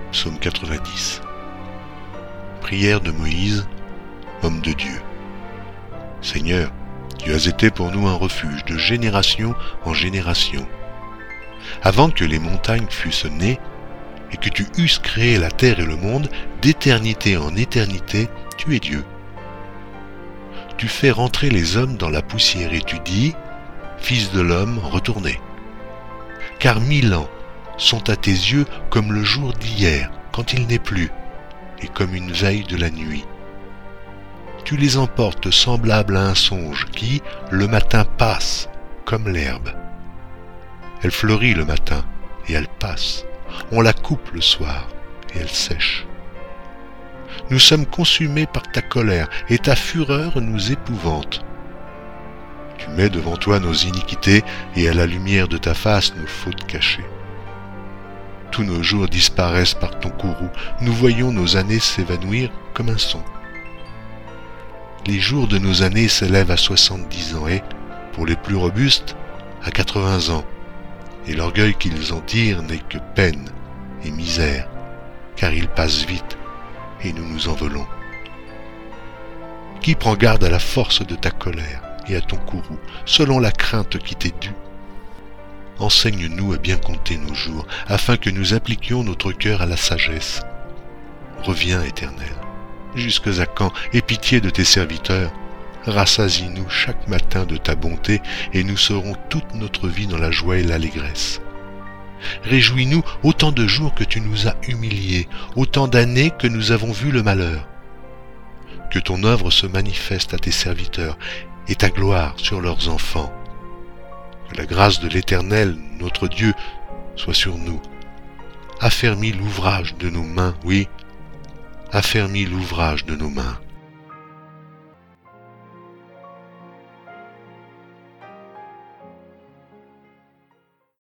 Psaume 90. Prière de Moïse, homme de Dieu. Seigneur, tu as été pour nous un refuge de génération en génération. Avant que les montagnes fussent nées, et que tu eusses créé la terre et le monde, d'éternité en éternité, tu es Dieu. Tu fais rentrer les hommes dans la poussière et tu dis, Fils de l'homme, retournez. Car 1000 ans sont à tes yeux comme le jour d'hier, quand il n'est plus, et comme une veille de la nuit. Tu les emportes semblables à un songe qui, le matin, passe, comme l'herbe. Elle fleurit le matin, et elle passe. On la coupe le soir, et elle sèche. Nous sommes consumés par ta colère, et ta fureur nous épouvante. Tu mets devant toi nos iniquités, et à la lumière de ta face nos fautes cachées. Tous nos jours disparaissent par ton courroux, nous voyons nos années s'évanouir comme un son. Les jours de nos années s'élèvent à 70 ans, et, pour les plus robustes, à 80 ans. Et l'orgueil qu'ils en tirent n'est que peine et misère, car ils passent vite, et nous nous envolons. Qui prend garde à la force de ta colère et à ton courroux, selon la crainte qui t'est due? Enseigne-nous à bien compter nos jours, afin que nous appliquions notre cœur à la sagesse. Reviens, Éternel, jusque à quand, aie pitié de tes serviteurs. Rassasie-nous chaque matin de ta bonté, et nous serons toute notre vie dans la joie et l'allégresse. Réjouis-nous autant de jours que tu nous as humiliés, autant d'années que nous avons vu le malheur. Que ton œuvre se manifeste à tes serviteurs, et ta gloire sur leurs enfants. Que la grâce de l'Éternel, notre Dieu, soit sur nous. Affermis l'ouvrage de nos mains, oui, affermis l'ouvrage de nos mains.